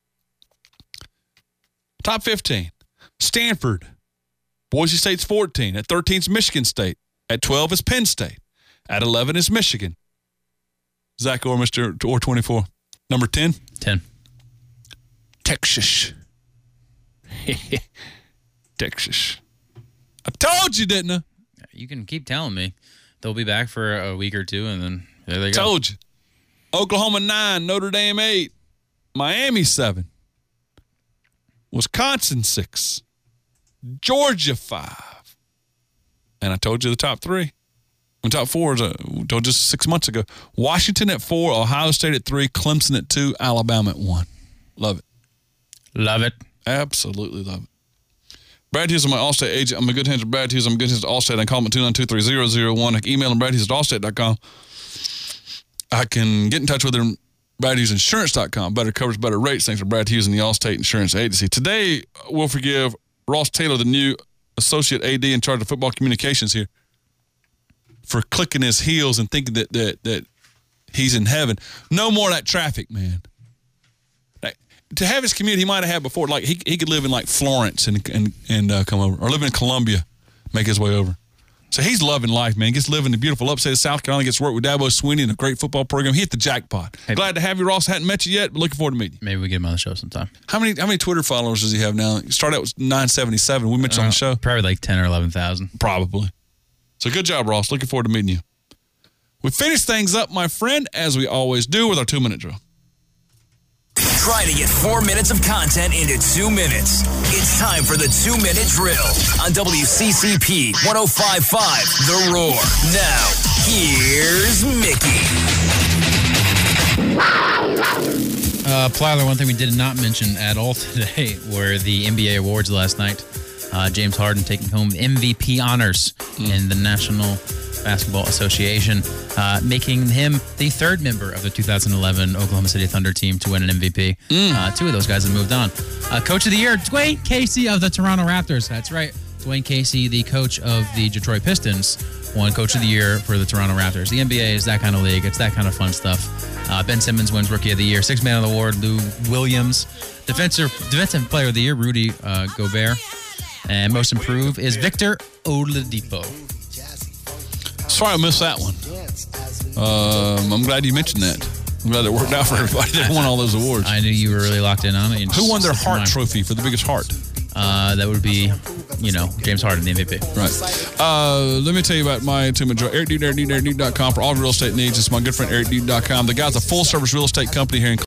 Top 15. Stanford. Boise State's 14. At 13 is Michigan State. At 12 is Penn State. At 11 is Michigan. Zach Orr, Mr. Orr 24. Number 10? 10. Texas. Texas. I told you, didn't I? You can keep telling me. They'll be back for a week or two, and then there they go. Told you. Oklahoma 9, Notre Dame 8, Miami 7, Wisconsin 6, Georgia 5. And I told you the top 3. The top 4 is told just 6 months ago. Washington at 4, Ohio State at 3, Clemson at 2, Alabama at 1. Love it. Love it. Absolutely love it. Brad Hughes, I'm my Allstate agent. I'm a good hands with Brad Hughes. I'm a good hands with Allstate. I call him at 292-3001. I can email him bradhughes@allstate.com. I can get in touch with him, bradhughesinsurance.com. Better coverage, better rates. Thanks for Brad Hughes and the Allstate Insurance Agency. Today, we'll forgive Ross Taylor, the new associate AD in charge of football communications here, for clicking his heels and thinking that he's in heaven. No more of that traffic, man. To have his commute he might have had before, like he could live in like Florence and come over, or live in Columbia, make his way over. So he's loving life, man. Gets to live in the beautiful upstate of South Carolina, gets to work with Dabo Swinney and a great football program. He hit the jackpot. Hey, glad to have you, Ross. Hadn't met you yet, but looking forward to meeting you. Maybe we get him on the show sometime. How many Twitter followers does he have now? He started out with 977. We mentioned on the show. Probably like 10 or 11,000. Probably. So good job, Ross. Looking forward to meeting you. We finish things up, my friend, as we always do, with our 2-minute drill. Try to get 4 minutes of content into 2 minutes. It's time for the 2-minute drill on WCCP 105.5 The Roar. Now, here's Mickey. Plyler, one thing we did not mention at all today were the NBA awards last night. James Harden taking home MVP honors in the National Basketball Association, making him the third member of the 2011 Oklahoma City Thunder team to win an MVP. 2 of those guys have moved on. Coach of the Year, Dwayne Casey of the Toronto Raptors. That's right. Dwayne Casey, the coach of the Detroit Pistons, won Coach of the Year for the Toronto Raptors. The NBA is that kind of league. It's that kind of fun stuff. Ben Simmons wins Rookie of the Year. Sixth Man of the Award, Lou Williams. Defensive Player of the Year, Rudy Gobert. And most improved is Victor Oladipo. Sorry I missed that one. I'm glad you mentioned that. I'm glad it worked out for everybody that won all those awards. I knew you were really locked in on it. Who won their Hart Trophy for the biggest heart? That would be, James Harden, the MVP. Right. Let me tell you about my team of joy. EricDude.com for all real estate needs. It's my good friend EricDude.com. The guy's a full-service real estate company here in